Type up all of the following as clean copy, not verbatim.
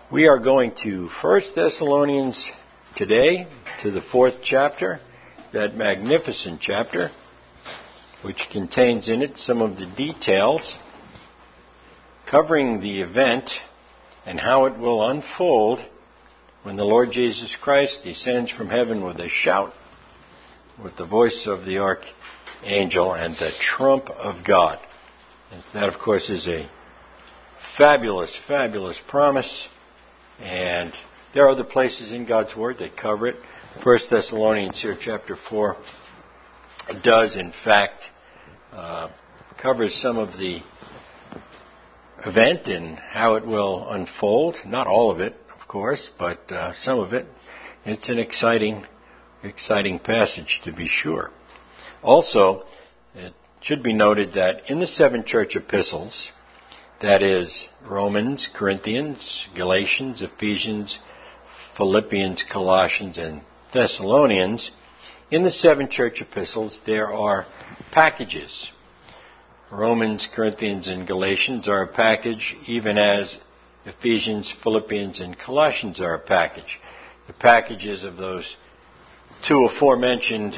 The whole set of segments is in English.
We are going to 1 Thessalonians today, to the 4th chapter, that magnificent chapter, which contains in it some of the details covering the event and how it will unfold when the Lord Jesus Christ descends from heaven with a shout, with the voice of the archangel and the trump of God. And that, of course, is a fabulous, fabulous promise. And there are other places in God's Word that cover it. 1 Thessalonians here, chapter 4, does, in fact, covers some of the event and how it will unfold. Not all of it, of course, but some of it. It's an exciting passage, to be sure. Also, it should be noted that in the 7 church epistles, that is, Romans, Corinthians, Galatians, Ephesians, Philippians, Colossians, and Thessalonians, in the 7 church epistles there are packages. Romans, Corinthians, and Galatians are a package, even as Ephesians, Philippians, and Colossians are a package. The packages of those 2 aforementioned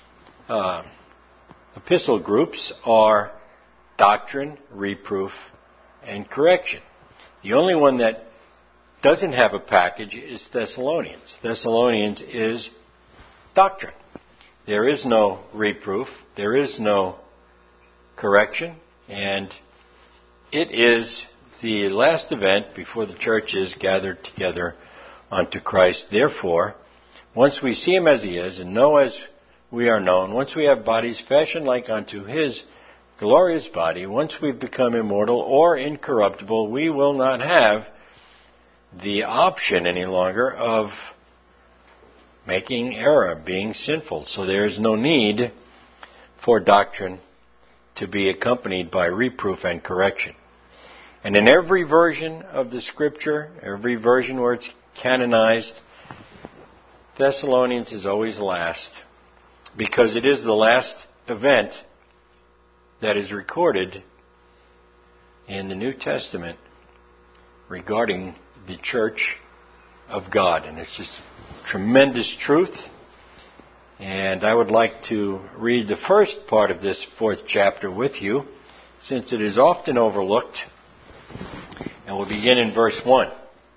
epistle groups are doctrine, reproof, and correction. The only one that doesn't have a package is Thessalonians. Thessalonians is doctrine. There is no reproof. There is no correction. And it is the last event before the church is gathered together unto Christ. Therefore, once we see Him as He is and know as we are known, once we have bodies fashioned like unto His glorious body, once we've become immortal or incorruptible, we will not have the option any longer of making error, being sinful. So there is no need for doctrine to be accompanied by reproof and correction. And in every version of the Scripture, every version where it's canonized, Thessalonians is always last, because it is the last event that is recorded in the New Testament regarding the Church of God. And it's just tremendous truth. And I would like to read the first part of this 4th chapter with you, since it is often overlooked. And we'll begin in verse 1.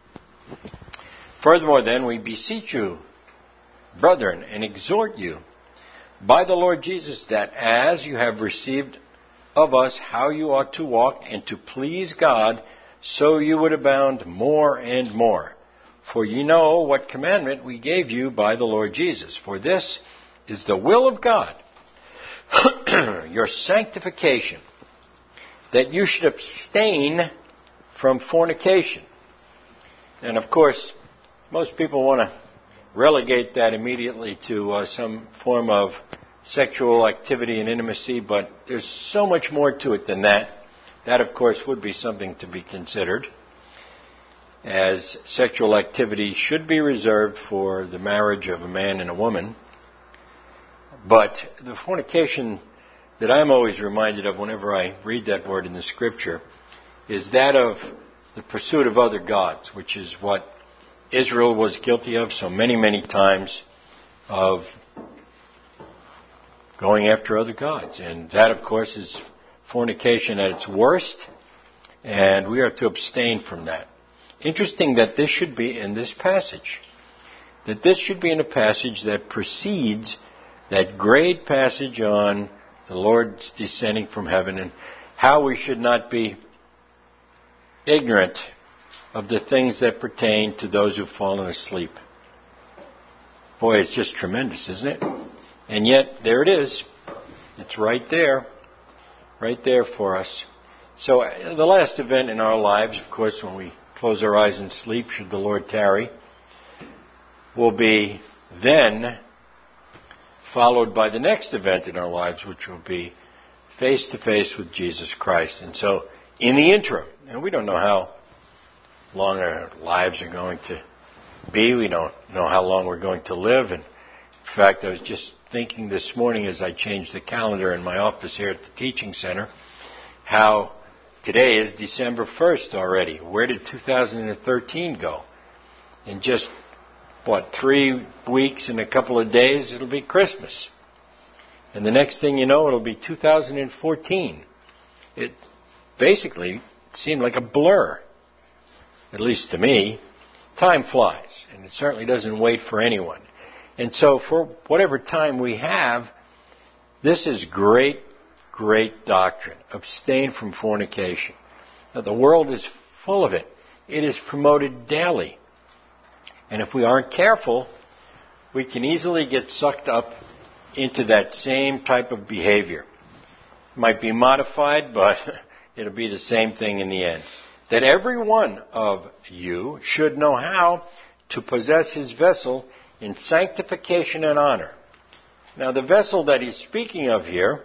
Furthermore, then, we beseech you, brethren, and exhort you, by the Lord Jesus, that as you have received of us how you ought to walk and to please God, so you would abound more and more. For ye know what commandment we gave you by the Lord Jesus. For this is the will of God, your sanctification, that you should abstain from fornication. And of course, most people want to relegate that immediately to some form of sexual activity and intimacy, but there's so much more to it than that. That, of course, would be something to be considered, as sexual activity should be reserved for the marriage of a man and a woman. But the fornication that I'm always reminded of whenever I read that word in the Scripture is that of the pursuit of other gods, which is what Israel was guilty of so many, many times, of going after other gods. And that, of course, is fornication at its worst, and we are to abstain from that. Interesting that this should be in this passage. That this should be in a passage that precedes that great passage on the Lord's descending from heaven and how we should not be ignorant of the things that pertain to those who've fallen asleep. Boy, it's just tremendous, isn't it? And yet, there it is. It's right there for us. So, the last event in our lives, of course, when we close our eyes and sleep, should the Lord tarry, will be then followed by the next event in our lives, which will be face to face with Jesus Christ. And so, in the interim, and we don't know how long our lives are going to be, we don't know how long we're going to live, and in fact, I was just thinking this morning as I changed the calendar in my office here at the teaching center how Today is December 1st already. Where did 2013 go? In just, 3 weeks and a couple of days, it'll be Christmas. And the next thing you know, it'll be 2014. It basically seemed like a blur, at least to me. Time flies, and it certainly doesn't wait for anyone. And so for whatever time we have, this is great doctrine. Abstain from fornication. Now, the world is full of it. It is promoted daily. And if we aren't careful, we can easily get sucked up into that same type of behavior. It might be modified, but it'll be the same thing in the end. That every one of you should know how to possess his vessel in sanctification and honor. Now, the vessel that he's speaking of here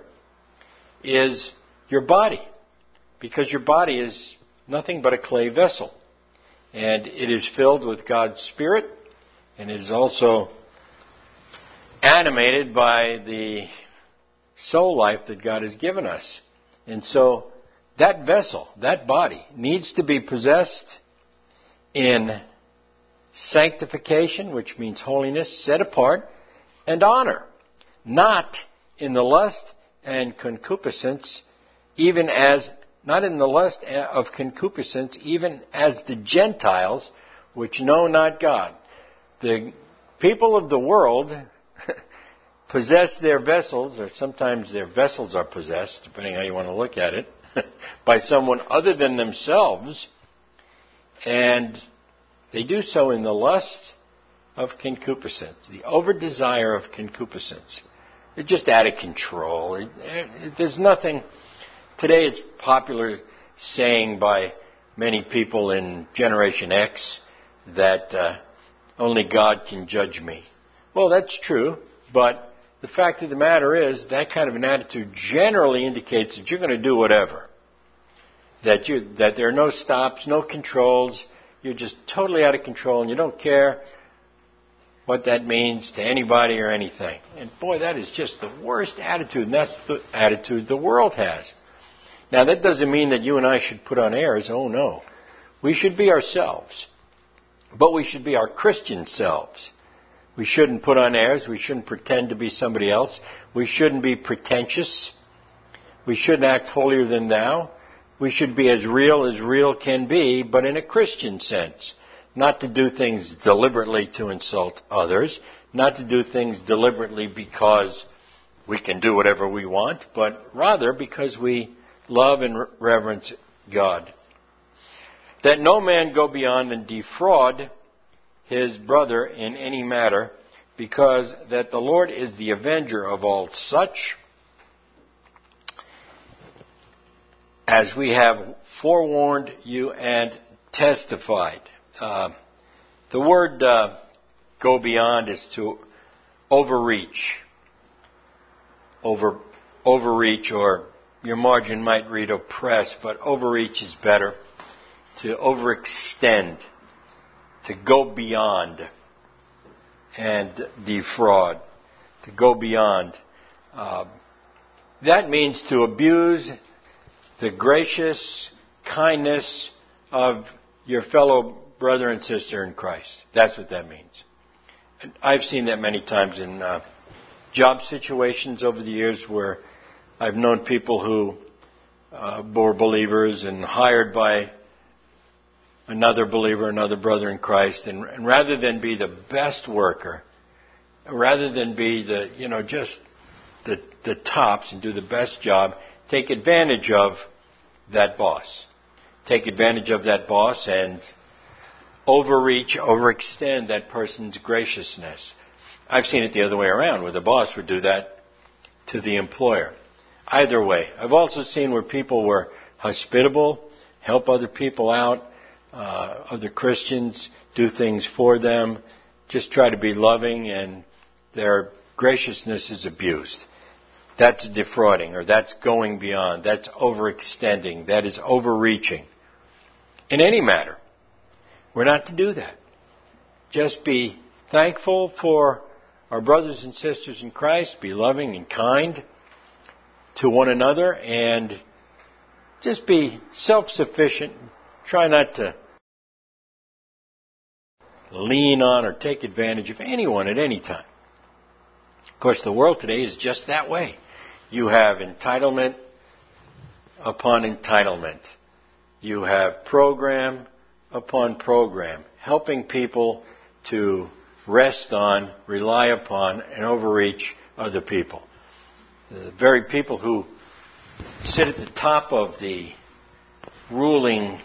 is your body, because your body is nothing but a clay vessel. And it is filled with God's Spirit, and it is also animated by the soul life that God has given us. And so that vessel, that body, needs to be possessed in sanctification, which means holiness, set apart, and honor, not in the lust and concupiscence, not in the lust of concupiscence, even as the Gentiles, which know not God. The people of the world possess their vessels, or sometimes their vessels are possessed, depending how you want to look at it, by someone other than themselves, and they do so in the lust of concupiscence, the over-desire of concupiscence. They're just out of control. There's nothing. Today it's popular saying by many people in Generation X that only God can judge me. Well, that's true, but the fact of the matter is that kind of an attitude generally indicates that you're going to do whatever. That there are no stops, no controls. You're just totally out of control, and you don't care what that means to anybody or anything. And boy, that is just the worst attitude, and that's the attitude the world has. Now, that doesn't mean that you and I should put on airs. Oh, no. We should be ourselves. But we should be our Christian selves. We shouldn't put on airs. We shouldn't pretend to be somebody else. We shouldn't be pretentious. We shouldn't act holier than thou. We should be as real can be, but in a Christian sense. Not to do things deliberately to insult others. Not to do things deliberately because we can do whatever we want, but rather because we love and reverence God. That no man go beyond and defraud his brother in any matter, because that the Lord is the avenger of all such, as we have forewarned you and testified. The word go beyond is to overreach. Overreach, or your margin might read oppress, but overreach is better. To overextend, to go beyond and defraud, to go beyond. That means to abuse the gracious kindness of your fellow brother and sister in Christ. That's what that means. And I've seen that many times in job situations over the years where I've known people who were believers and hired by another believer, another brother in Christ, and rather than be the best worker, rather than be just the tops and do the best job, take advantage of that boss. Take advantage of that boss and overreach, overextend that person's graciousness. I've seen it the other way around, where the boss would do that to the employer. Either way. I've also seen where people were hospitable, help other people out, other Christians, do things for them, just try to be loving, and their graciousness is abused. That's defrauding, or that's going beyond, that's overextending, that is overreaching. In any matter, we're not to do that. Just be thankful for our brothers and sisters in Christ, be loving and kind to one another, and just be self-sufficient. Try not to lean on or take advantage of anyone at any time. Of course, the world today is just that way. You have entitlement upon entitlement. You have program upon program, helping people to rest on, rely upon, and overreach other people. The very people who sit at the top of the ruling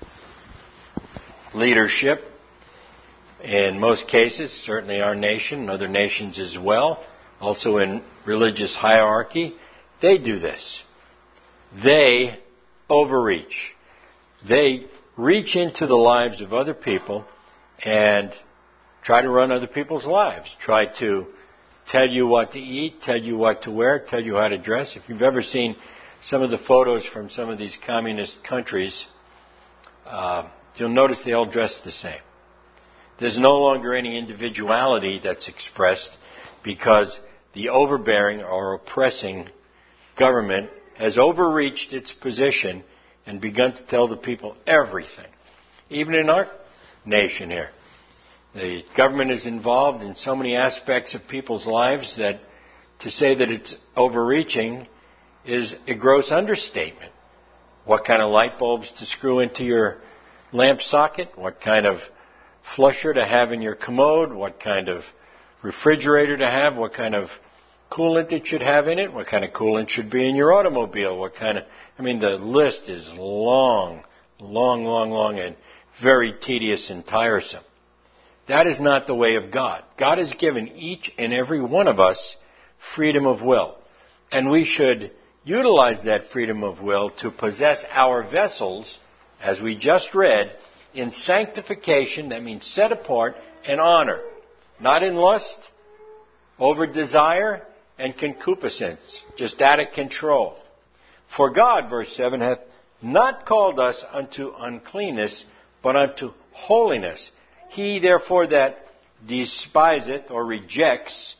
leadership, in most cases, certainly our nation and other nations as well, also in religious hierarchy, they do this. They overreach. They reach into the lives of other people and try to run other people's lives. Try to tell you what to eat, tell you what to wear, tell you how to dress. If you've ever seen some of the photos from some of these communist countries, you'll notice they all dress the same. There's no longer any individuality that's expressed because the overbearing or oppressing government has overreached its position and begun to tell the people everything. Even in our nation here, the government is involved in so many aspects of people's lives that to say that it's overreaching is a gross understatement. What kind of light bulbs to screw into your lamp socket, what kind of flusher to have in your commode, what kind of refrigerator to have, what kind of coolant it should have in it, what kind of coolant should be in your automobile, the list is long, and very tedious and tiresome. That is not the way of God. God has given each and every one of us freedom of will. And we should utilize that freedom of will to possess our vessels, as we just read, in sanctification, that means set apart, and honor. Not in lust, over desire, and concupiscence, just out of control. For God, verse 7, hath not called us unto uncleanness, but unto holiness. He, therefore, that despises or rejects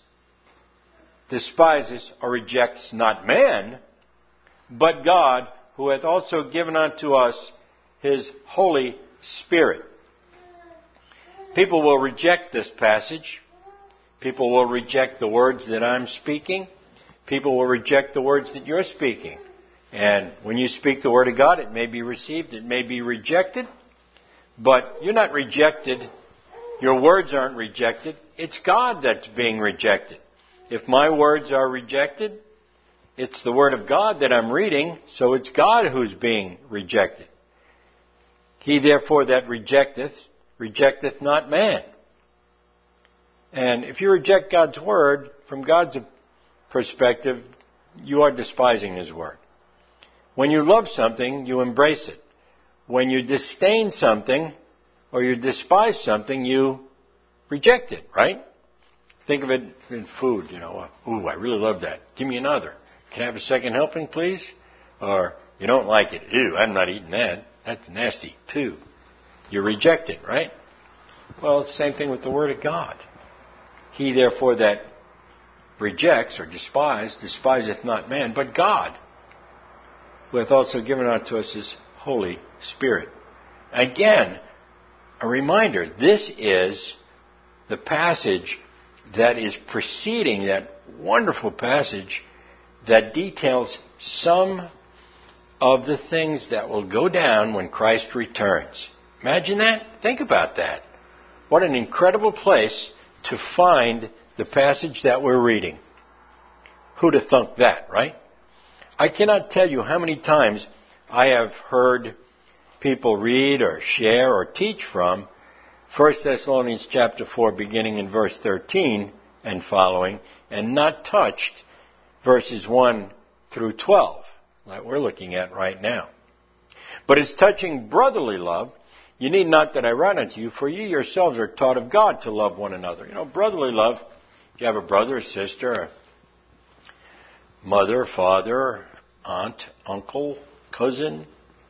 not man, but God, who hath also given unto us His Holy Spirit. People will reject this passage. People will reject the words that I'm speaking. People will reject the words that you're speaking. And when you speak the Word of God, it may be received, it may be rejected. But you're not rejected. Your words aren't rejected. It's God that's being rejected. If my words are rejected, it's the Word of God that I'm reading, so it's God who's being rejected. He therefore that rejecteth not man. And if you reject God's Word, from God's perspective, you are despising His Word. When you love something, you embrace it. When you disdain something or you despise something, you reject it, right? Think of it in food, ooh, I really love that. Give me another. Can I have a second helping, please? Or, you don't like it. Ew, I'm not eating that. That's nasty, too. You reject it, right? Well, it's the same thing with the Word of God. He, therefore, that rejects or despiseth not man, but God, who hath also given unto us His Holy Spirit. Again, a reminder, this is the passage that is preceding that wonderful passage that details some of the things that will go down when Christ returns. Imagine that. Think about that. What an incredible place to find the passage that we're reading. Who'd have thunk that, right? I cannot tell you how many times I have heard people read or share or teach from 1 Thessalonians chapter 4, beginning in verse 13 and following, and not touched verses 1 through 12, like we're looking at right now. But as touching brotherly love, you need not that I write unto you, for ye yourselves are taught of God to love one another. Brotherly love, if you have a brother or sister, a mother, father, aunt, uncle, cousin,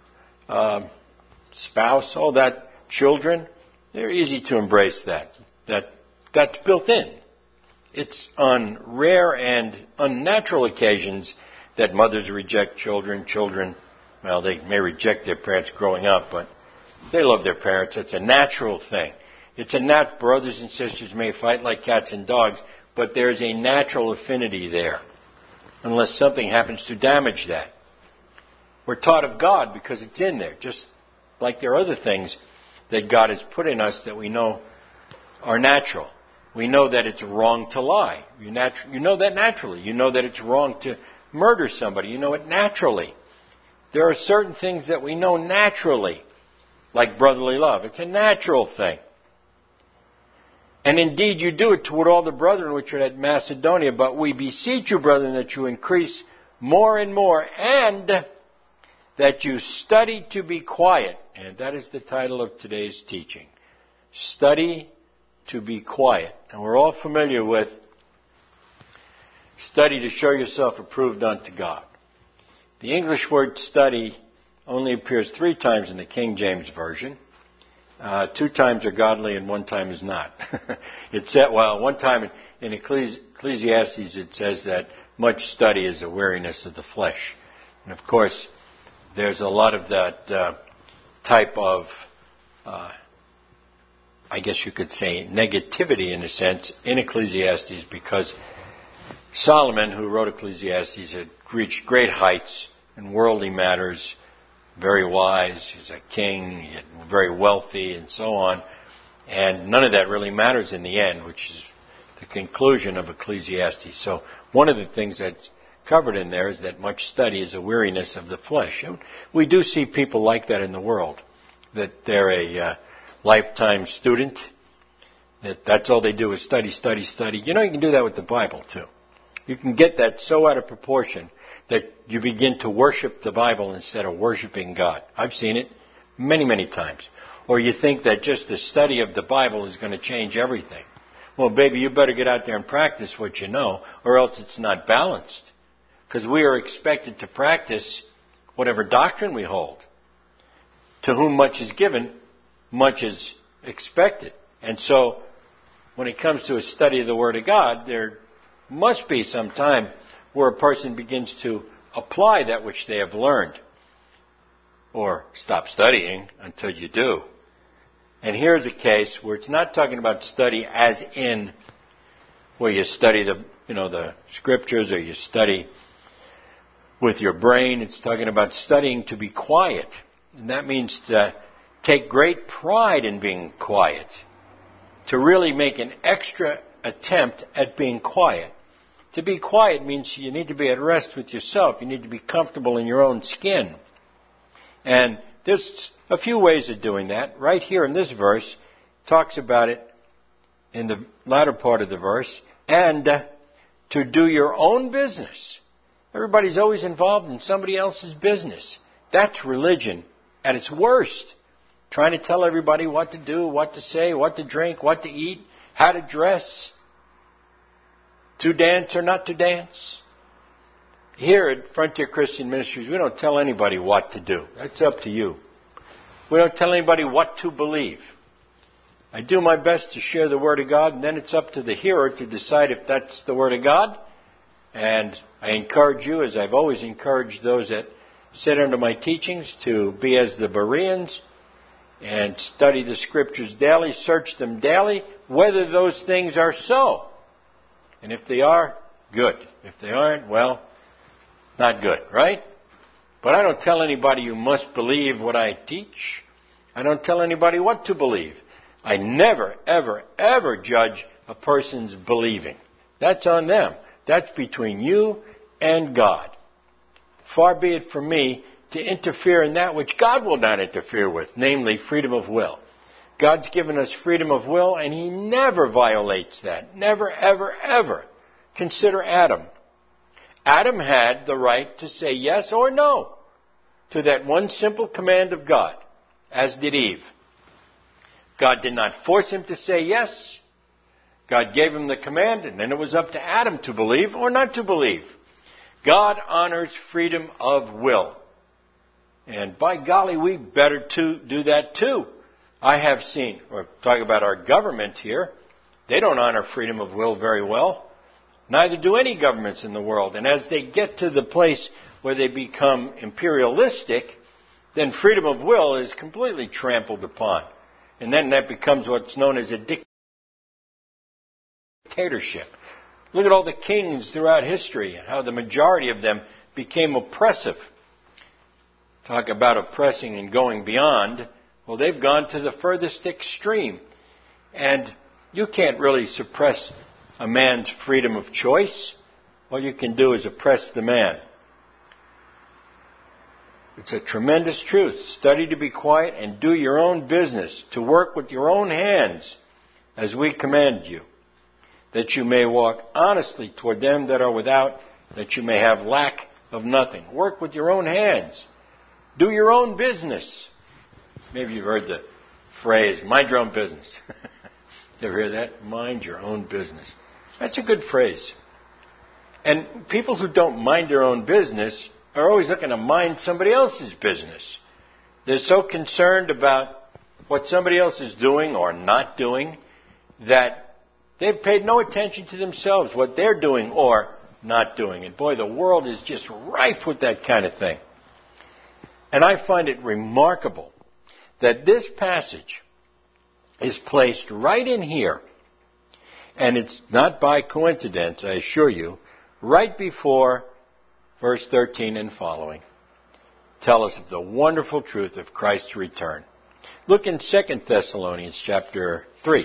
spouse, all that, children, they're easy to embrace that. That's built in. It's on rare and unnatural occasions that mothers reject children, children Well, they may reject their parents growing up, but they love their parents. It's a natural thing. It's a brothers and sisters may fight like cats and dogs, but there's a natural affinity there, unless something happens to damage that. We're taught of God because it's in there, just like there are other things that God has put in us that we know are natural. We know that it's wrong to lie. You know that naturally. You know that it's wrong to murder somebody. You know it naturally. There are certain things that we know naturally, like brotherly love. It's a natural thing. And indeed, you do it toward all the brethren which are at Macedonia. But we beseech you, brethren, that you increase more and more, and that you study to be quiet. And that is the title of today's teaching. Study to be quiet. And we're all familiar with study to show yourself approved unto God. The English word study only appears 3 times in the King James Version. 2 times are godly and 1 time is not. It said, one time in Ecclesiastes it says that much study is a weariness of the flesh. And of course, there's a lot of that type of, I guess you could say, negativity in a sense in Ecclesiastes, because Solomon, who wrote Ecclesiastes, had reached great heights in worldly matters, very wise, he's a king, very wealthy, and so on. And none of that really matters in the end, which is the conclusion of Ecclesiastes. So one of the things that's covered in there is that much study is a weariness of the flesh. And we do see people like that in the world, that they're a lifetime student, that's all they do is study, study, study. You know, you can do that with the Bible, too. You can get that so out of proportion that you begin to worship the Bible instead of worshiping God. I've seen it many, many times. Or you think that just the study of the Bible is going to change everything. Well, baby, you better get out there and practice what you know, or else it's not balanced. Because we are expected to practice whatever doctrine we hold. To whom much is given, much is expected. And so, when it comes to a study of the Word of God, there must be some time where a person begins to apply that which they have learned. Or stop studying until you do. And here's a case where it's not talking about study as in where you study the scriptures, or you study with your brain. It's talking about studying to be quiet. And that means to take great pride in being quiet. To really make an extra attempt at being quiet. To be quiet means you need to be at rest with yourself. You need to be comfortable in your own skin. And there's a few ways of doing that. Right here in this verse, talks about it in the latter part of the verse. And to do your own business. Everybody's always involved in somebody else's business. That's religion at its worst. Trying to tell everybody what to do, what to say, what to drink, what to eat, how to dress, to dance or not to dance. Here at Frontier Christian Ministries, we don't tell anybody what to do. That's up to you. We don't tell anybody what to believe. I do my best to share the Word of God, and then it's up to the hearer to decide if that's the Word of God. And I encourage you, as I've always encouraged those that sit under my teachings, to be as the Bereans and study the Scriptures daily, search them daily, whether those things are so. And if they are, good. If they aren't, well, not good, right? But I don't tell anybody you must believe what I teach. I don't tell anybody what to believe. I never, ever, ever judge a person's believing. That's on them. That's between you and God. Far be it from me to interfere in that which God will not interfere with, namely freedom of will. God's given us freedom of will, and He never violates that. Never, ever, ever. Consider Adam. Adam had the right to say yes or no to that one simple command of God, as did Eve. God did not force him to say yes. God gave him the command, and then it was up to Adam to believe or not to believe. God honors freedom of will. And by golly, we better do that too. I have seen, or talk about our government here, they don't honor freedom of will very well. Neither do any governments in the world. And as they get to the place where they become imperialistic, then freedom of will is completely trampled upon. And then that becomes what's known as a dictatorship. Look at all the kings throughout history and how the majority of them became oppressive. Talk about oppressing and going beyond. Well, they've gone to the furthest extreme. And you can't really suppress a man's freedom of choice. All you can do is oppress the man. It's a tremendous truth. Study to be quiet and do your own business, to work with your own hands, as we command you, that you may walk honestly toward them that are without, that you may have lack of nothing. Work with your own hands. Do your own business. Maybe you've heard the phrase, mind your own business. You ever hear that? Mind your own business. That's a good phrase. And people who don't mind their own business are always looking to mind somebody else's business. They're so concerned about what somebody else is doing or not doing that they've paid no attention to themselves, what they're doing or not doing. And boy, the world is just rife with that kind of thing. And I find it remarkable that this passage is placed right in here, and it's not by coincidence, I assure you, right before verse 13 and following tell us of the wonderful truth of Christ's return. Look in 2 Thessalonians chapter 3.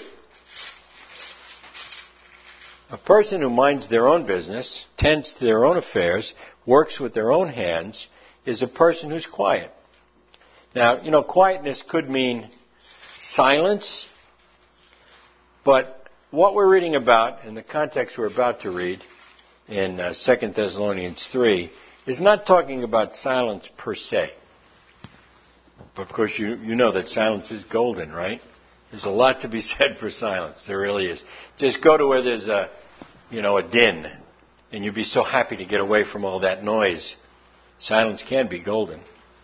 A person who minds their own business, tends to their own affairs, works with their own hands, is a person who's quiet. Now, quietness could mean silence, but what we're reading about in the context we're about to read in 2 Thessalonians 3 is not talking about silence per se. But of course, you know that silence is golden, right? There's a lot to be said for silence. There really is. Just go to where there's a din, and you'd be so happy to get away from all that noise. Silence can be golden.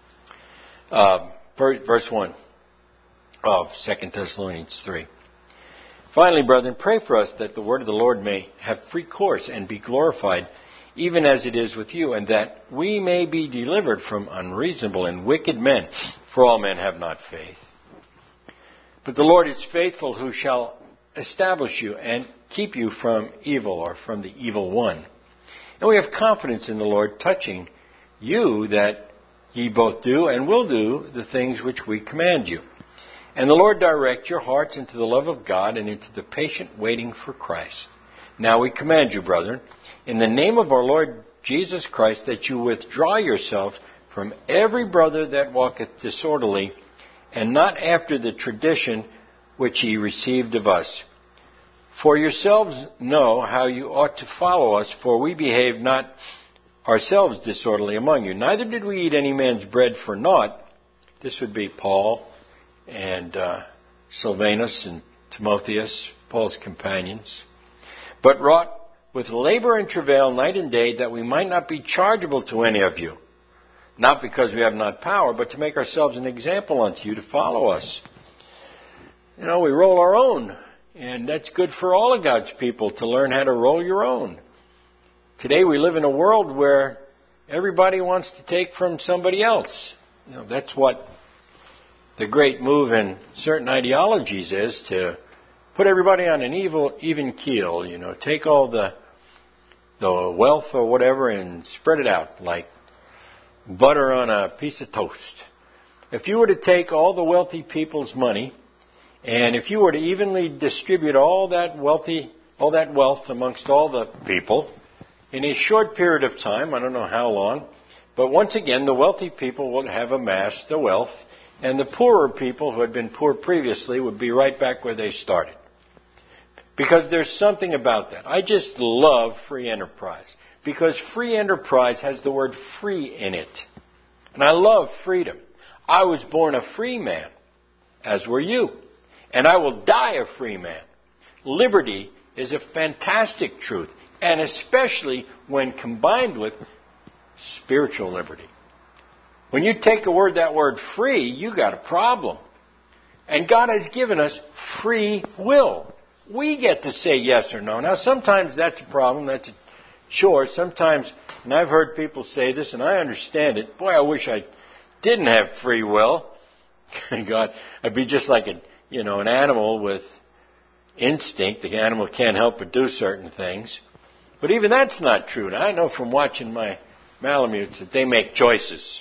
Verse 1 of 2 Thessalonians 3. Finally, brethren, pray for us that the word of the Lord may have free course and be glorified, even as it is with you, and that we may be delivered from unreasonable and wicked men, for all men have not faith. But the Lord is faithful, who shall establish you and keep you from evil, or from the evil one. And we have confidence in the Lord touching you, that ye both do and will do the things which we command you. And the Lord direct your hearts into the love of God and into the patient waiting for Christ. Now we command you, brethren, in the name of our Lord Jesus Christ, that you withdraw yourselves from every brother that walketh disorderly, and not after the tradition which ye received of us. For yourselves know how you ought to follow us, for we behaved not ourselves disorderly among you. Neither did we eat any man's bread for naught. This would be Paul and Silvanus and Timotheus, Paul's companions. But wrought with labor and travail night and day, that we might not be chargeable to any of you. Not because we have not power, but to make ourselves an example unto you to follow us. We roll our own. And that's good for all of God's people, to learn how to roll your own. Today we live in a world where everybody wants to take from somebody else. That's what the great move in certain ideologies is, to put everybody on an even keel. Take all the wealth or whatever and spread it out like butter on a piece of toast. If you were to take all the wealthy people's money, and if you were to evenly distribute all that wealth amongst all the people, in a short period of time, I don't know how long, but once again, the wealthy people would have amassed the wealth, and the poorer people who had been poor previously would be right back where they started. Because there's something about that. I just love free enterprise, because free enterprise has the word free in it. And I love freedom. I was born a free man, as were you. And I will die a free man. Liberty is a fantastic truth, and especially when combined with spiritual liberty. When you take that word free, you got a problem. And God has given us free will. We get to say yes or no. Now, sometimes that's a problem. That's a chore. Sometimes, and I've heard people say this, and I understand it. Boy, I wish I didn't have free will, God, I'd be just like an animal with instinct. The animal can't help but do certain things. But even that's not true. Now, I know from watching my Malamutes that they make choices.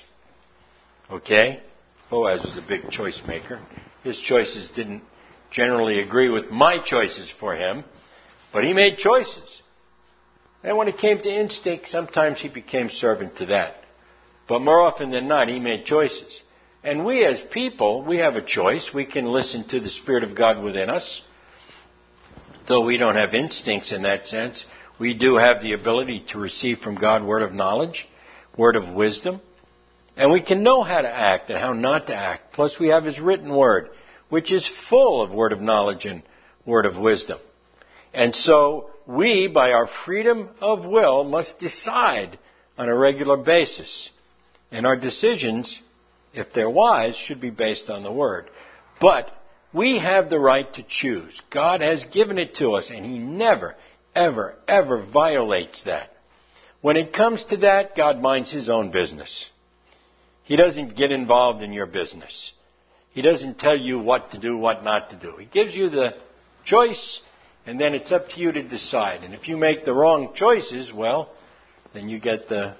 Okay? Boaz was a big choice maker. His choices didn't generally agree with my choices for him, but he made choices. And when it came to instinct, sometimes he became servant to that. But more often than not, he made choices. And we as people, we have a choice. We can listen to the Spirit of God within us. Though we don't have instincts in that sense, we do have the ability to receive from God word of knowledge, word of wisdom. And we can know how to act and how not to act. Plus we have His written word, which is full of word of knowledge and word of wisdom. And so we, by our freedom of will, must decide on a regular basis. And our decisions, if they're wise, should be based on the Word. But we have the right to choose. God has given it to us, and He never, ever, ever violates that. When it comes to that, God minds His own business. He doesn't get involved in your business. He doesn't tell you what to do, what not to do. He gives you the choice, and then it's up to you to decide. And if you make the wrong choices, well, then you get the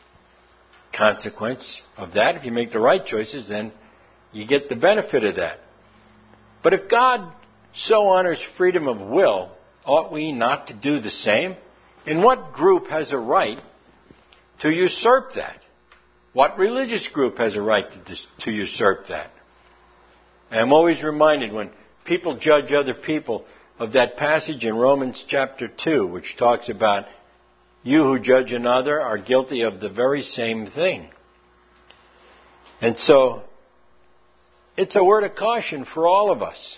consequence of that. If you make the right choices, then you get the benefit of that. But if God so honors freedom of will, ought we not to do the same? And what group has a right to usurp that? What religious group has a right to usurp that? And I'm always reminded when people judge other people of that passage in Romans chapter 2, which talks about you who judge another are guilty of the very same thing. And so, it's a word of caution for all of us.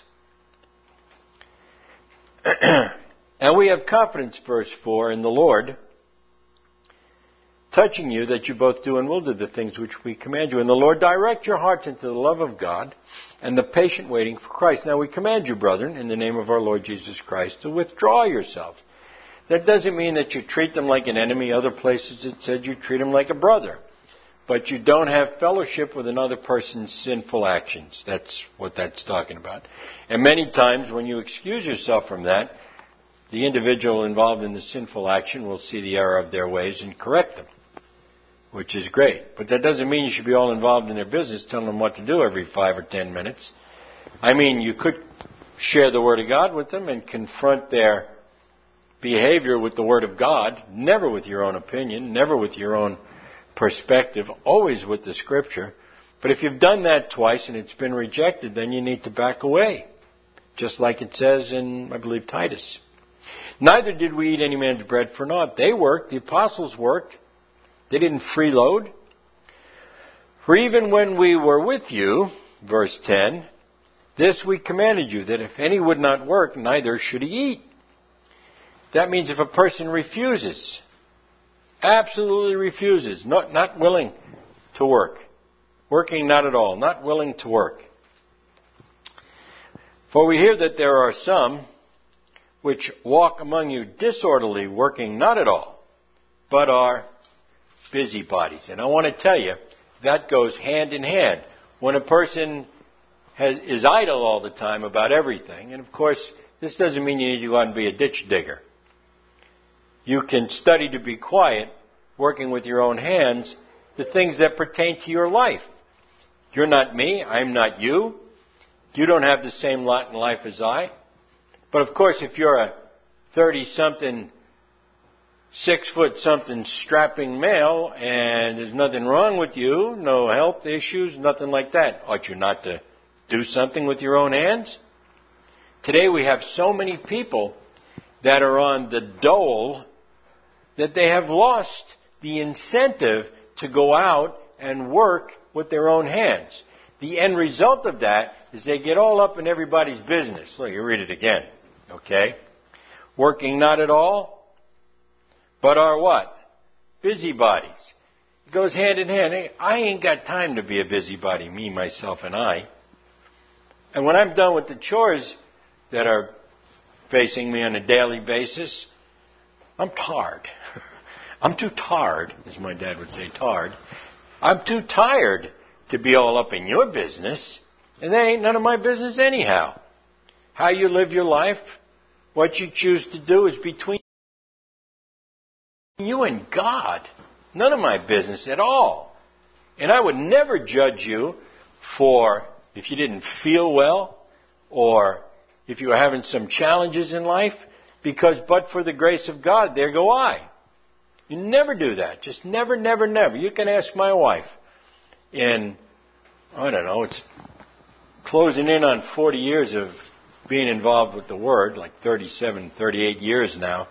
And we have confidence, verse 4, in the Lord, touching you that you both do and will do the things which we command you. And the Lord direct your hearts into the love of God and the patient waiting for Christ. Now we command you, brethren, in the name of our Lord Jesus Christ, to withdraw yourselves. That doesn't mean that you treat them like an enemy. Other places it said you treat them like a brother. But you don't have fellowship with another person's sinful actions. That's what that's talking about. And many times when you excuse yourself from that, the individual involved in the sinful action will see the error of their ways and correct them, which is great. But that doesn't mean you should be all involved in their business, telling them what to do every 5 or 10 minutes. I mean, you could share the Word of God with them and confront their behavior with the Word of God, never with your own opinion, never with your own perspective, always with the Scripture. But if you've done that twice and it's been rejected, then you need to back away, just like it says in, I believe, Titus. Neither did we eat any man's bread for naught. They worked, the apostles worked. They didn't freeload. For even when we were with you, verse 10, this we commanded you, that if any would not work, neither should he eat. That means if a person refuses, absolutely refuses, not willing to work, working not at all, not willing to work. For we hear that there are some which walk among you disorderly, working not at all, but are busybodies. And I want to tell you, that goes hand in hand. When a person is idle all the time about everything, and of course, this doesn't mean you need to go out and be a ditch digger. You can study to be quiet, working with your own hands, the things that pertain to your life. You're not me, I'm not you. You don't have the same lot in life as I. But of course, if you're a 30-something, 6-foot-something strapping male, and there's nothing wrong with you, no health issues, nothing like that, ought you not to do something with your own hands? Today we have so many people that are on the dole that they have lost the incentive to go out and work with their own hands. The end result of that is they get all up in everybody's business. Look, you read it again. Okay? Working not at all, but are what? Busybodies. It goes hand in hand. Hey, I ain't got time to be a busybody, me, myself, and I. And when I'm done with the chores that are facing me on a daily basis, I'm tired. I'm too tired, as my dad would say, tired. I'm too tired to be all up in your business. And that ain't none of my business anyhow. How you live your life, what you choose to do is between you and God. None of my business at all. And I would never judge you for if you didn't feel well or if you were having some challenges in life, because but for the grace of God, there go I. You never do that. Just never, never, never. You can ask my wife. In, I don't know, it's closing in on 40 years of being involved with the Word, like 37, 38 years now.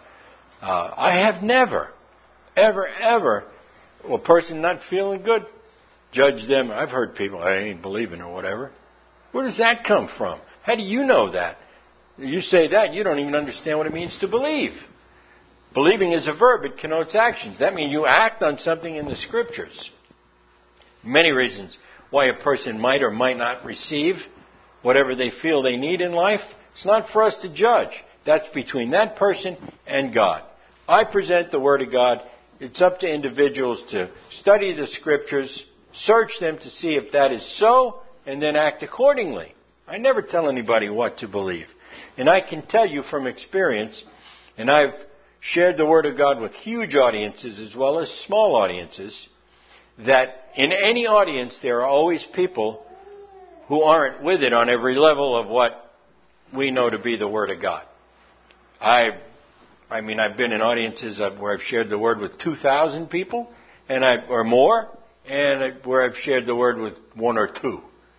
I have never, ever, ever, a person not feeling good, judge them. I've heard people, I ain't believing or whatever. Where does that come from? How do you know that? You say that, you don't even understand what it means to believe. Believing is a verb. It connotes actions. That means you act on something in the Scriptures. Many reasons why a person might or might not receive whatever they feel they need in life. It's not for us to judge. That's between that person and God. I present the Word of God. It's up to individuals to study the Scriptures, search them to see if that is so, and then act accordingly. I never tell anybody what to believe. And I can tell you from experience, and I've shared the Word of God with huge audiences as well as small audiences, that in any audience there are always people who aren't with it on every level of what we know to be the Word of God. I've been in audiences where I've shared the Word with 2,000 people or more, and where I've shared the Word with 1 or 2.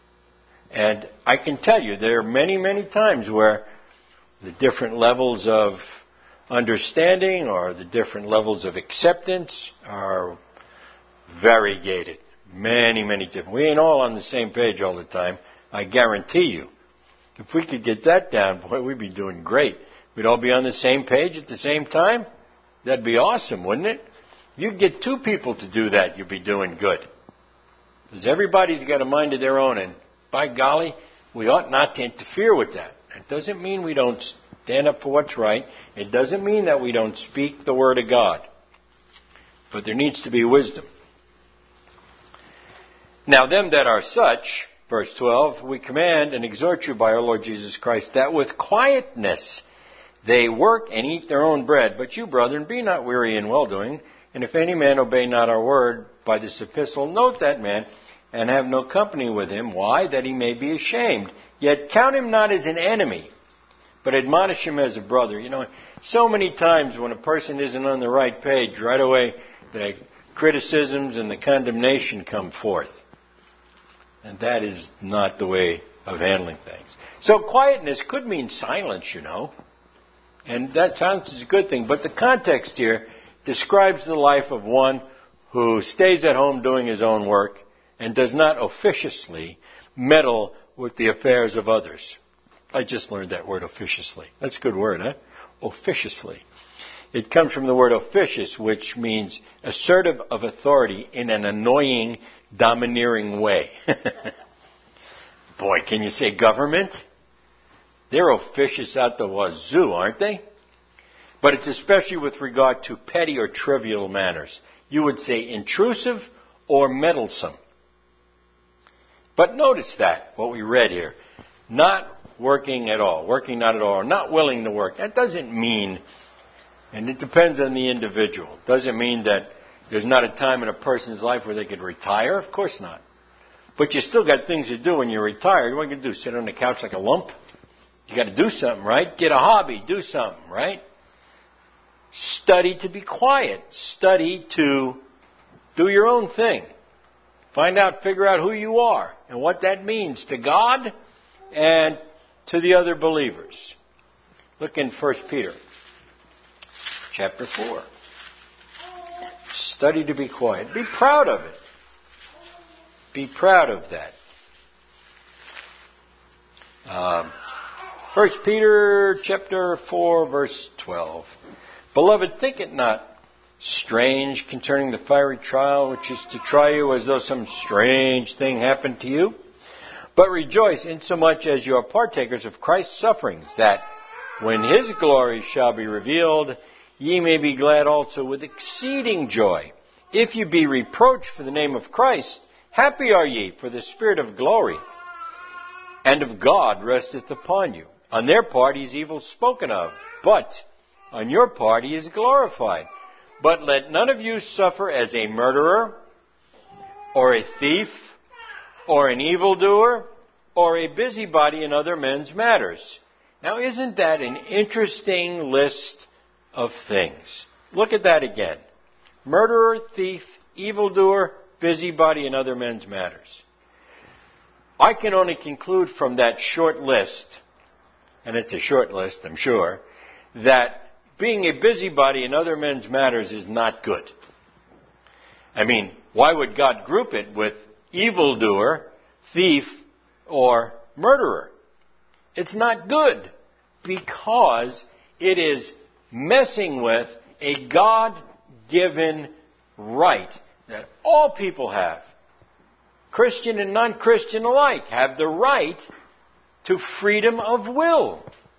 And I can tell you there are many, many times where the different levels of understanding or the different levels of acceptance are variegated. Many, many different. We ain't all on the same page all the time, I guarantee you. If we could get that down, boy, we'd be doing great. We'd all be on the same page at the same time. That'd be awesome, wouldn't it? You get 2 people to do that, you'd be doing good. Because everybody's got a mind of their own, and by golly, we ought not to interfere with that. It doesn't mean we don't stand up for what's right. It doesn't mean that we don't speak the Word of God. But there needs to be wisdom. Now them that are such, verse 12, we command and exhort you by our Lord Jesus Christ, that with quietness they work and eat their own bread. But you, brethren, be not weary in well-doing. And if any man obey not our word by this epistle, note that man, and have no company with him. Why? That he may be ashamed. Yet count him not as an enemy, but admonish him as a brother. You know, so many times when a person isn't on the right page, right away the criticisms and the condemnation come forth. And that is not the way of handling things. So quietness could mean silence, you know. And that silence is a good thing. But the context here describes the life of one who stays at home doing his own work and does not officiously meddle with the affairs of others. I just learned that word, officiously. That's a good word, huh? Officiously. It comes from the word officious, which means assertive of authority in an annoying, domineering way. Boy, can you say government? They're officious out the wazoo, aren't they? But it's especially with regard to petty or trivial matters. You would say intrusive or meddlesome. But notice that, what we read here. Not working at all, working not at all, or not willing to work. That doesn't mean, and it depends on the individual, it doesn't mean that there's not a time in a person's life where they could retire. Of course not. But you still got things to do when you're retired. What are you going to do, sit on the couch like a lump? You got to do something, right? Get a hobby, do something, right? Study to be quiet. Study to do your own thing. Find out, figure out who you are and what that means to God and to the other believers. Look in 1 Peter chapter 4. Study to be quiet. Be proud of it. Be proud of that. 1 Peter chapter 4, verse 12. Beloved, think it not strange concerning the fiery trial which is to try you as though some strange thing happened to you. But rejoice insomuch as you are partakers of Christ's sufferings, that when His glory shall be revealed, ye may be glad also with exceeding joy. If you be reproached for the name of Christ, Happy are ye, for the Spirit of glory and of God resteth upon you. On their part he is evil spoken of, but on your part he is glorified. But let none of you suffer as a murderer, or a thief, or an evildoer, or a busybody in other men's matters. Now, isn't that an interesting list of things? Look at that again. Murderer, thief, evildoer, busybody in other men's matters. I can only conclude from that short list, and it's a short list, I'm sure, that being a busybody in other men's matters is not good. I mean, why would God group it with evildoer, thief, or murderer? It's not good because it is messing with a God-given right that all people have. Christian and non-Christian alike have the right to freedom of will.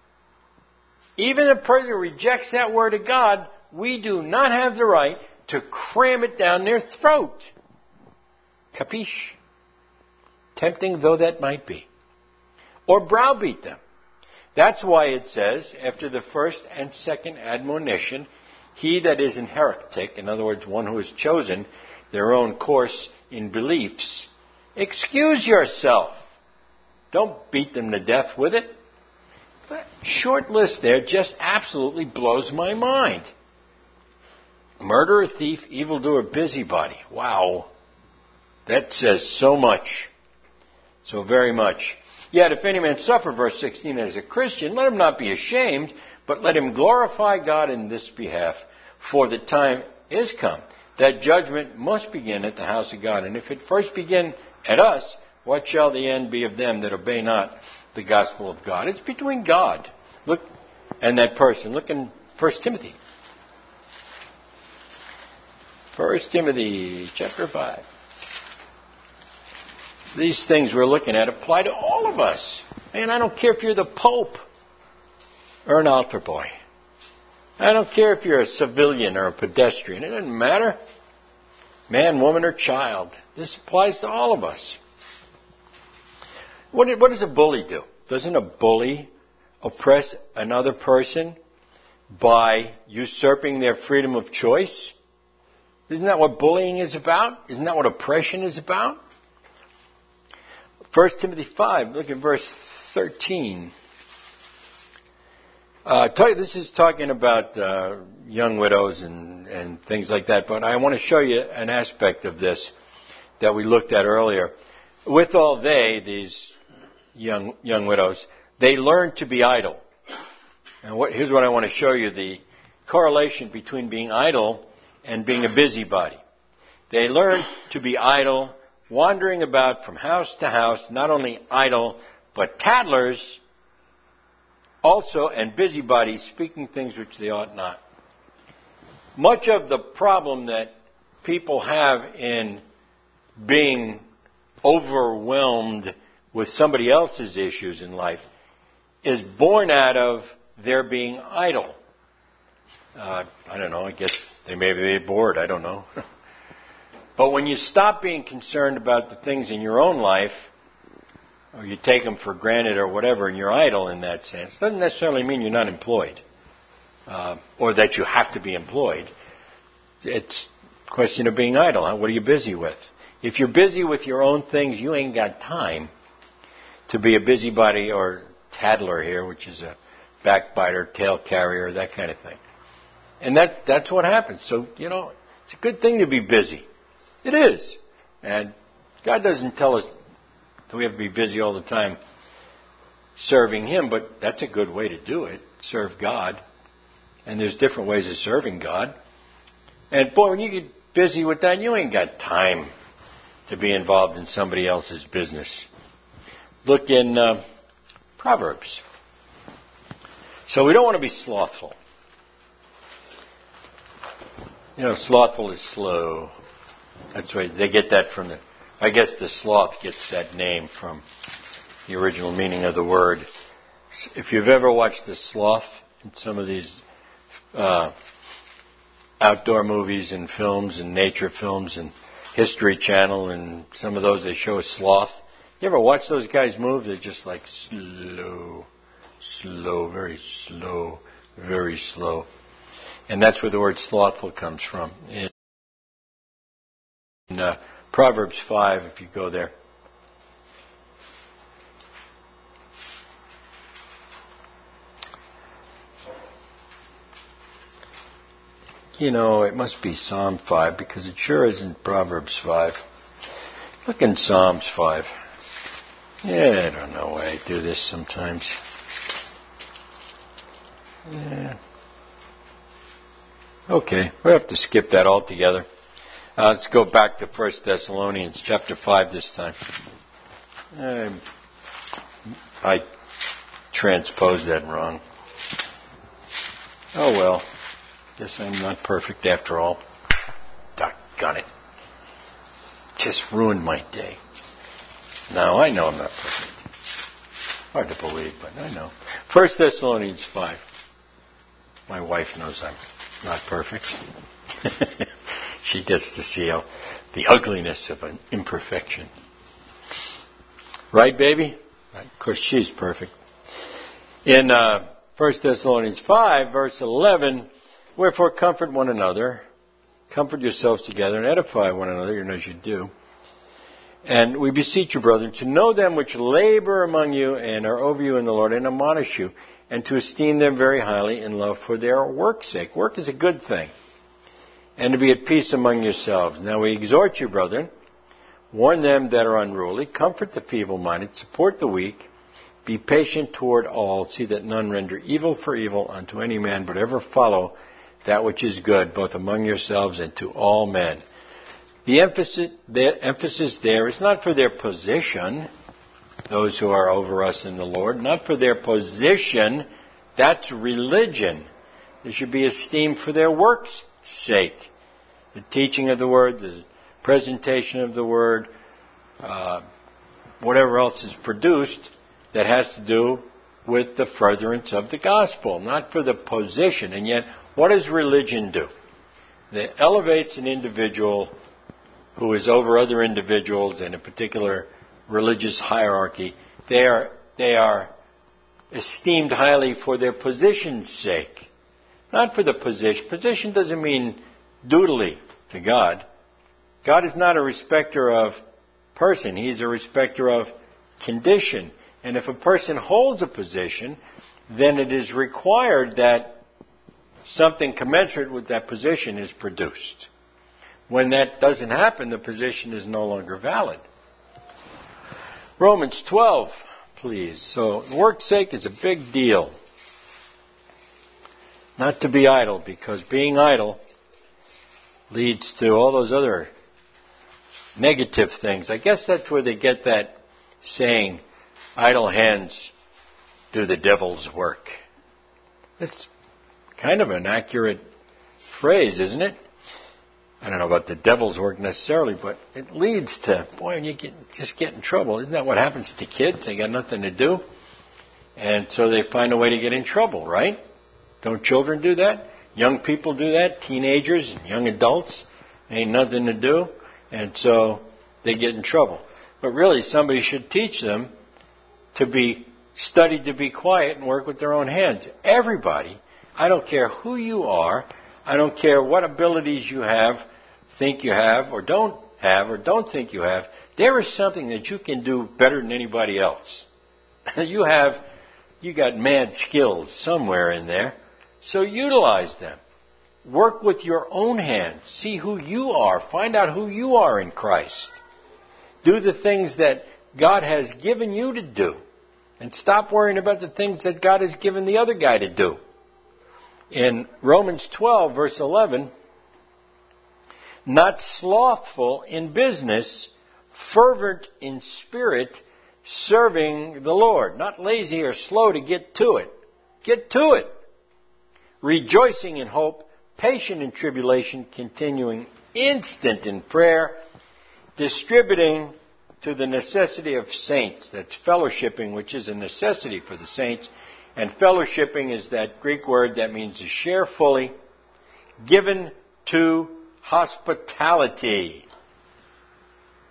Even a person who rejects that word of God, we do not have the right to cram it down their throat. Capiche? Tempting though that might be. Or browbeat them. That's why it says, after the first and second admonition, he that is an heretic, in other words, one who has chosen their own course in beliefs, excuse yourself. Don't beat them to death with it. That short list there just absolutely blows my mind. Murderer, thief, evildoer, busybody. Wow. That says so much. So very much. Yet if any man suffer, verse 16, as a Christian, let him not be ashamed, but let him glorify God in this behalf. For the time is come that judgment must begin at the house of God. And if it first begin at us, what shall the end be of them that obey not the gospel of God? It's between God and that person. Look in 1 Timothy. 1 Timothy chapter 5. These things we're looking at apply to all of us. And I don't care if you're the Pope or an altar boy. I don't care if you're a civilian or a pedestrian. It doesn't matter. Man, woman, or child. This applies to all of us. What does a bully do? Doesn't a bully oppress another person by usurping their freedom of choice? Isn't that what bullying is about? Isn't that what oppression is about? 1 Timothy 5, look at verse 13. This is talking about young widows and things like that, but I want to show you an aspect of this that we looked at earlier. Withal these young widows, they learn to be idle. And here's what I want to show you, the correlation between being idle and being a busybody. They learn to be idle, wandering about from house to house, not only idle, but tattlers also, and busybodies, speaking things which they ought not. Much of the problem that people have in being overwhelmed with somebody else's issues in life is born out of their being idle. I don't know, I guess they may be bored, I don't know. But when you stop being concerned about the things in your own life, or you take them for granted or whatever, and you're idle in that sense, doesn't necessarily mean you're not employed, or that you have to be employed. It's a question of being idle. Huh? What are you busy with? If you're busy with your own things, you ain't got time to be a busybody or tattler here, which is a backbiter, tail carrier, that kind of thing. And that's what happens. So, it's a good thing to be busy. It is. And God doesn't tell us that we have to be busy all the time serving Him, but that's a good way to do it, serve God. And there's different ways of serving God. And boy, when you get busy with that, you ain't got time to be involved in somebody else's business. Look in Proverbs. So we don't want to be slothful. Slothful is slow. That's why they get that from I guess the sloth gets that name from the original meaning of the word. If you've ever watched a sloth in some of these outdoor movies and films and nature films, and History Channel and some of those that show sloth. You ever watch those guys move? They're just like slow, very slow, very slow. And that's where the word slothful comes from. In Proverbs 5, if you go there. You know, it must be Psalm 5 because it sure isn't Proverbs 5. Look in Psalms 5. Yeah, I don't know why I do this sometimes. Yeah. Okay, we'll have to skip that altogether. Let's go back to 1 Thessalonians chapter 5 this time. I transposed that wrong. Oh well. Guess I'm not perfect after all. Doggone it. Just ruined my day. Now, I know I'm not perfect. Hard to believe, but I know. 1 Thessalonians 5. My wife knows I'm not perfect. She gets to see the ugliness of an imperfection. Right, baby? Of course, she's perfect. In 1 Thessalonians 5, verse 11, wherefore comfort one another, comfort yourselves together, and edify one another, even as you do. And we beseech you, brethren, to know them which labor among you and are over you in the Lord, and admonish you, and to esteem them very highly in love for their work's sake. Work is a good thing. And to be at peace among yourselves. Now we exhort you, brethren, warn them that are unruly, comfort the feeble-minded, support the weak, be patient toward all, see that none render evil for evil unto any man, but ever follow that which is good, both among yourselves and to all men. The emphasis there is not for their position, those who are over us in the Lord, not for their position. That's religion. They should be esteemed for their work's sake. The teaching of the Word, the presentation of the Word, whatever else is produced that has to do with the furtherance of the gospel, not for the position. And yet, what does religion do? It elevates an individual who is over other individuals in a particular religious hierarchy. They are esteemed highly for their position's sake, not for the position. Position doesn't mean doodly to God. God is not a respecter of person. He's a respecter of condition. And if a person holds a position, then it is required that something commensurate with that position is produced. When that doesn't happen, the position is no longer valid. Romans 12, please. So, work's sake is a big deal. Not to be idle, because being idle leads to all those other negative things. I guess that's where they get that saying, idle hands do the devil's work. It's kind of an accurate phrase, isn't it? I don't know about the devil's work necessarily, but it leads to, boy, you just get in trouble. Isn't that what happens to kids? They got nothing to do. And so they find a way to get in trouble, right? Don't children do that? Young people do that? Teenagers and young adults? Ain't nothing to do. And so they get in trouble. But really, somebody should teach them to study to be quiet and work with their own hands. Everybody, I don't care who you are, I don't care what abilities you have, think you have, or don't think you have, there is something that you can do better than anybody else. You got mad skills somewhere in there, so utilize them. Work with your own hands. See who you are. Find out who you are in Christ. Do the things that God has given you to do. And stop worrying about the things that God has given the other guy to do. In Romans 12, verse 11, not slothful in business, fervent in spirit, serving the Lord. Not lazy or slow to get to it. Get to it. Rejoicing in hope, patient in tribulation, continuing instant in prayer, distributing to the necessity of saints. That's fellowshipping, which is a necessity for the saints. And fellowshipping is that Greek word that means to share fully, given to hospitality.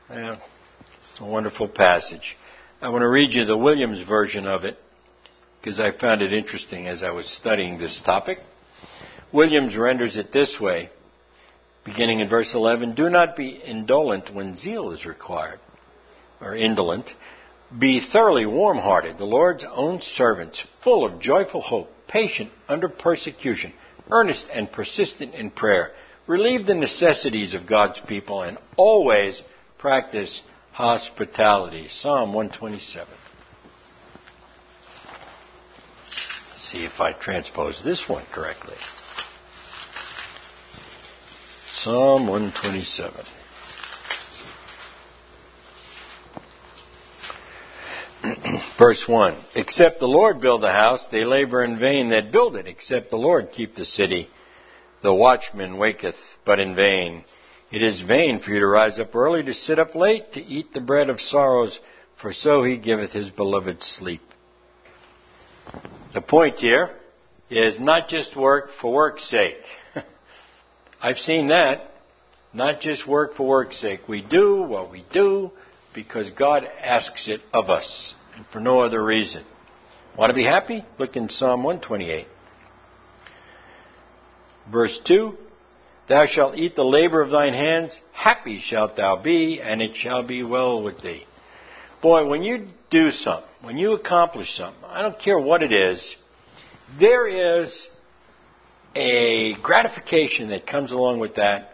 Yeah, it's a wonderful passage. I want to read you the Williams version of it because I found it interesting as I was studying this topic. Williams renders it this way, beginning in verse 11, "Do not be indolent when zeal is required," or indolent. "Be thoroughly warm-hearted, the Lord's own servants, full of joyful hope, patient under persecution, earnest and persistent in prayer. Relieve the necessities of God's people and always practice hospitality." Psalm 127. See if I transpose this one correctly. Psalm 127. Verse 1. "Except the Lord build the house, they labor in vain that build it. Except the Lord keep the city, the watchman waketh but in vain. It is vain for you to rise up early, to sit up late, to eat the bread of sorrows, for so he giveth his beloved sleep." The point here is not just work for work's sake. I've seen that. Not just work for work's sake. We do what we do because God asks it of us and for no other reason. Want to be happy? Look in Psalm 128. Verse 2, "Thou shalt eat the labor of thine hands, happy shalt thou be, and it shall be well with thee." Boy, when you do something, when you accomplish something, I don't care what it is, there is a gratification that comes along with that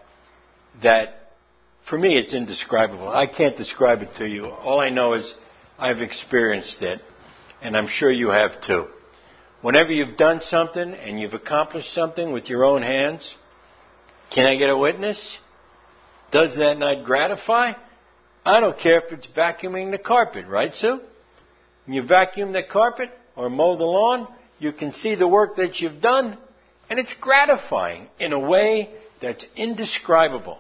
for me it's indescribable. I can't describe it to you. All I know is I've experienced it, and I'm sure you have too. Whenever you've done something and you've accomplished something with your own hands, can I get a witness? Does that not gratify? I don't care if it's vacuuming the carpet, right, Sue? When you vacuum the carpet or mow the lawn, you can see the work that you've done, and it's gratifying in a way that's indescribable.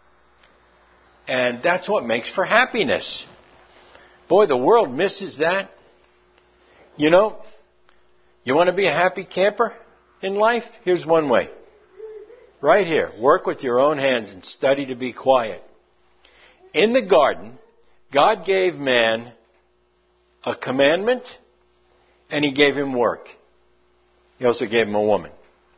And that's what makes for happiness. Boy, the world misses that. You know, you want to be a happy camper in life? Here's one way. Right here. Work with your own hands and study to be quiet. In the garden, God gave man a commandment and he gave him work. He also gave him a woman.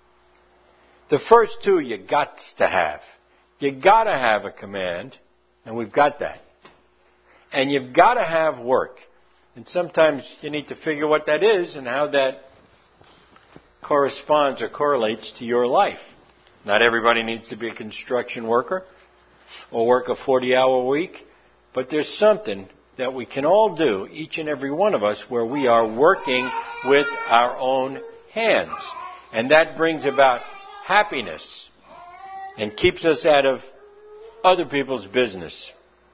The first two you got to have. You got to have a command, and we've got that. And you've got to have work. And sometimes you need to figure what that is and how that corresponds or correlates to your life. Not everybody needs to be a construction worker or work a 40-hour week, but there's something that we can all do, each and every one of us, where we are working with our own hands. And that brings about happiness and keeps us out of other people's business.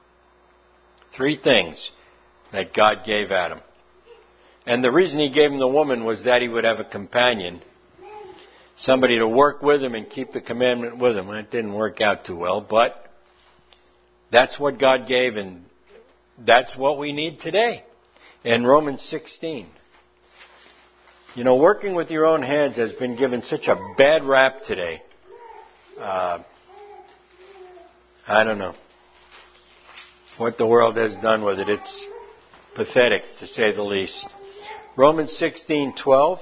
3 things that God gave Adam. And the reason he gave him the woman was that he would have a companion, somebody to work with him and keep the commandment with him. It didn't work out too well, but that's what God gave, and that's what we need today. In Romans 16. You know, working with your own hands has been given such a bad rap today. I don't know what the world has done with it. It's pathetic, to say the least. Romans 16:12.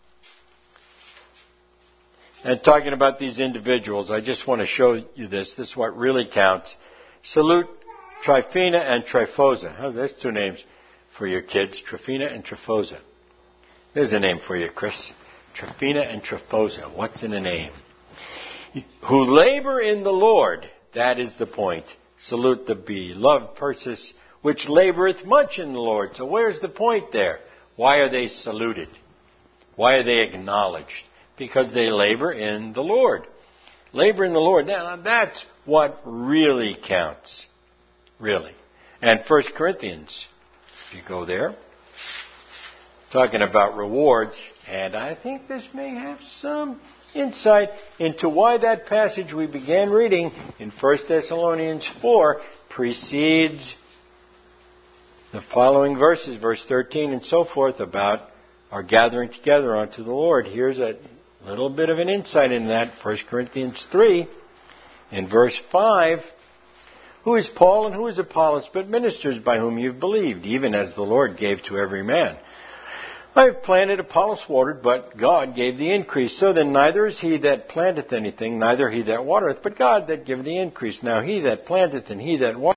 And talking about these individuals, I just want to show you this. This is what really counts. Salute Tryphena and Tryphosa. How's those 2 names for your kids? Tryphena and Tryphosa. There's a name for you, Chris. Tryphena and Tryphosa. What's in a name? Who labor in the Lord. That is the point. Salute the beloved Persis, which laboreth much in the Lord. So where's the point there? Why are they saluted? Why are they acknowledged? Because they labor in the Lord. Labor in the Lord. Now that's what really counts. Really. And 1 Corinthians, if you go there, talking about rewards, and I think this may have some insight into why that passage we began reading in 1 Thessalonians 4 precedes the following verses, verse 13 and so forth, about our gathering together unto the Lord. Here's a little bit of an insight in that. 1 Corinthians 3, in verse 5, Who is Paul and who is Apollos but ministers by whom you've believed, even as the Lord gave to every man? I have planted, Apollos watered, but God gave the increase. So then neither is he that planteth anything, neither he that watereth, but God that giveth the increase. Now he that planteth and he that watereth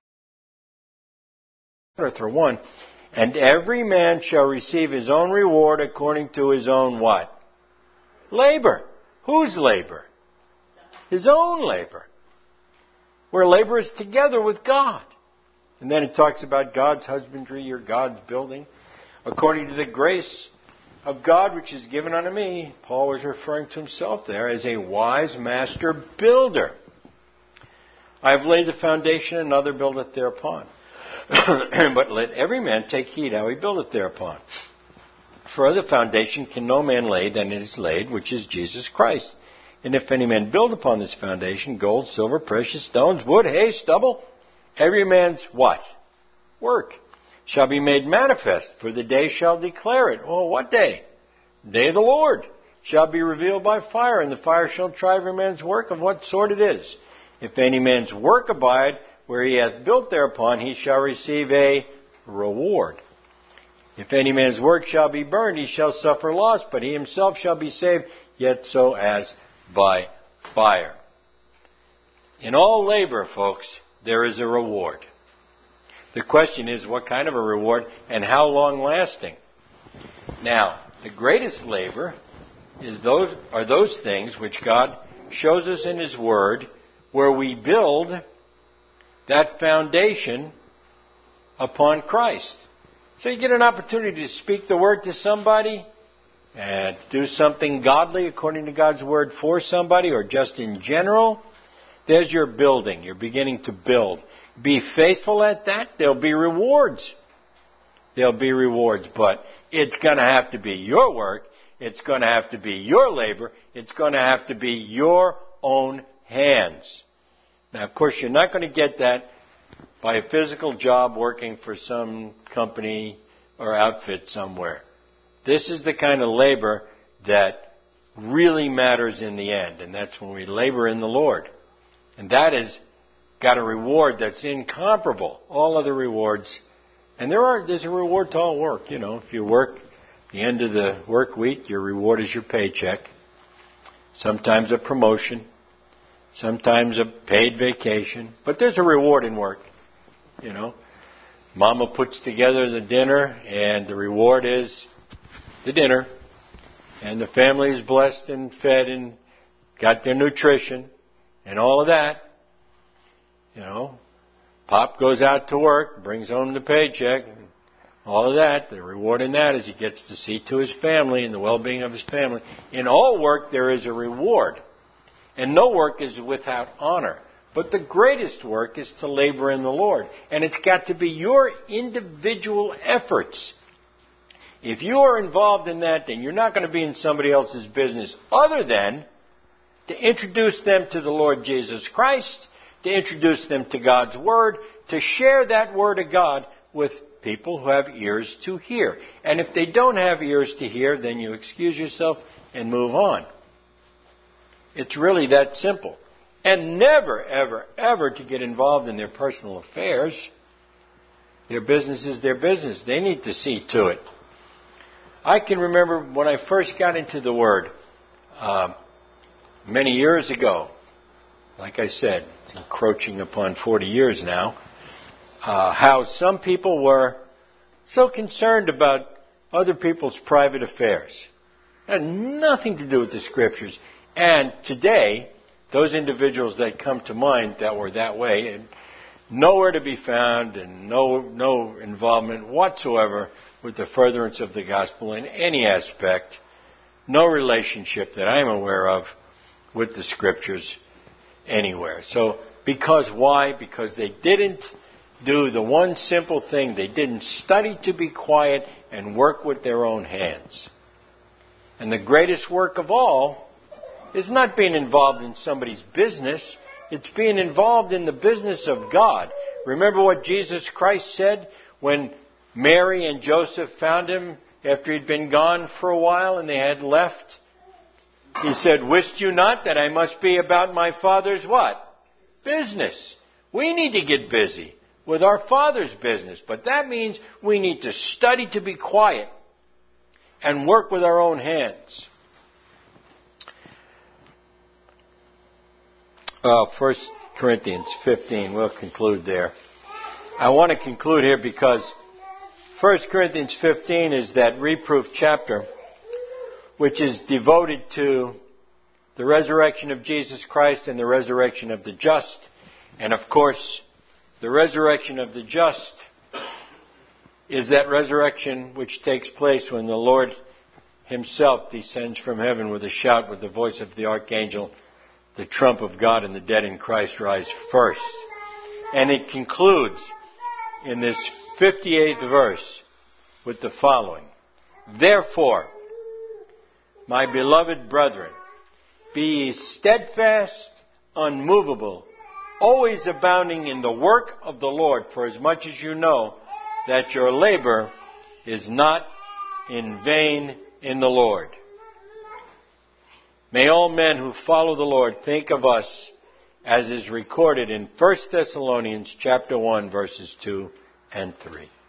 are one, and every man shall receive his own reward according to his own what? Labor. Whose labor? His own labor. We're laborers together with God. And then it talks about God's husbandry or God's building. According to the grace of God which is given unto me, Paul was referring to himself there as a wise master builder. I have laid the foundation, another buildeth thereupon. But let every man take heed how he buildeth thereupon. For other foundation can no man lay than it is laid, which is Jesus Christ. And if any man build upon this foundation, gold, silver, precious stones, wood, hay, stubble, every man's what? Work shall be made manifest, for the day shall declare it. Oh, what day? Day of the Lord shall be revealed by fire, and the fire shall try every man's work of what sort it is. If any man's work abide, where he hath built thereupon, he shall receive a reward. If any man's work shall be burned, he shall suffer loss, but he himself shall be saved, yet so as by fire. In all labor, folks, there is a reward. The question is, what kind of a reward and how long lasting? Now, the greatest labor are those things which God shows us in His Word, where we build that foundation upon Christ. So you get an opportunity to speak the Word to somebody and to do something godly according to God's Word for somebody, or just in general. There's your building. You're beginning to build. Be faithful at that. There'll be rewards. There'll be rewards, but it's going to have to be your work. It's going to have to be your labor. It's going to have to be your own hands. Now, of course, you're not going to get that by a physical job working for some company or outfit somewhere. This is the kind of labor that really matters in the end, and that's when we labor in the Lord. And that has got a reward that's incomparable. All other rewards. And there's a reward to all work. You know, if you work the end of the work week, your reward is your paycheck. Sometimes a promotion. Sometimes a paid vacation. But there's a reward in work. You know, Mama puts together the dinner, and the reward is the dinner. And the family is blessed and fed and got their nutrition and all of that. You know, Pop goes out to work, brings home the paycheck, and all of that. The reward in that is he gets to see to his family and the well-being of his family. In all work, there is a reward. And no work is without honor. But the greatest work is to labor in the Lord. And it's got to be your individual efforts. If you are involved in that, then you're not going to be in somebody else's business other than to introduce them to the Lord Jesus Christ, to introduce them to God's Word, to share that Word of God with people who have ears to hear. And if they don't have ears to hear, then you excuse yourself and move on. It's really that simple. And never, ever, ever to get involved in their personal affairs. Their business is their business. They need to see to it. I can remember when I first got into the Word, many years ago, like I said, it's encroaching upon 40 years now, how some people were so concerned about other people's private affairs. It had nothing to do with the Scriptures. And today, those individuals that come to mind that were that way, and nowhere to be found and no involvement whatsoever with the furtherance of the gospel in any aspect, no relationship that I'm aware of with the Scriptures anywhere. So, because why? Because they didn't do the one simple thing. They didn't study to be quiet and work with their own hands. And the greatest work of all is not being involved in somebody's business. It's being involved in the business of God. Remember what Jesus Christ said when Mary and Joseph found him after he'd been gone for a while and they had left? He said, "Wist you not that I must be about my Father's" what? Business. We need to get busy with our Father's business, but that means we need to study to be quiet and work with our own hands. 1 Corinthians 15, we'll conclude there. I want to conclude here because 1 Corinthians 15 is that reproof chapter which is devoted to the resurrection of Jesus Christ and the resurrection of the just. And of course, the resurrection of the just is that resurrection which takes place when the Lord Himself descends from heaven with a shout, with the voice of the archangel, the trump of God, and the dead in Christ rise first. And it concludes in this 58th verse with the following. Therefore, my beloved brethren, be ye steadfast, unmovable, always abounding in the work of the Lord, for as much as you know that your labor is not in vain in the Lord. May all men who follow the Lord think of us as is recorded in 1 Thessalonians chapter 1, verses 2 and 3.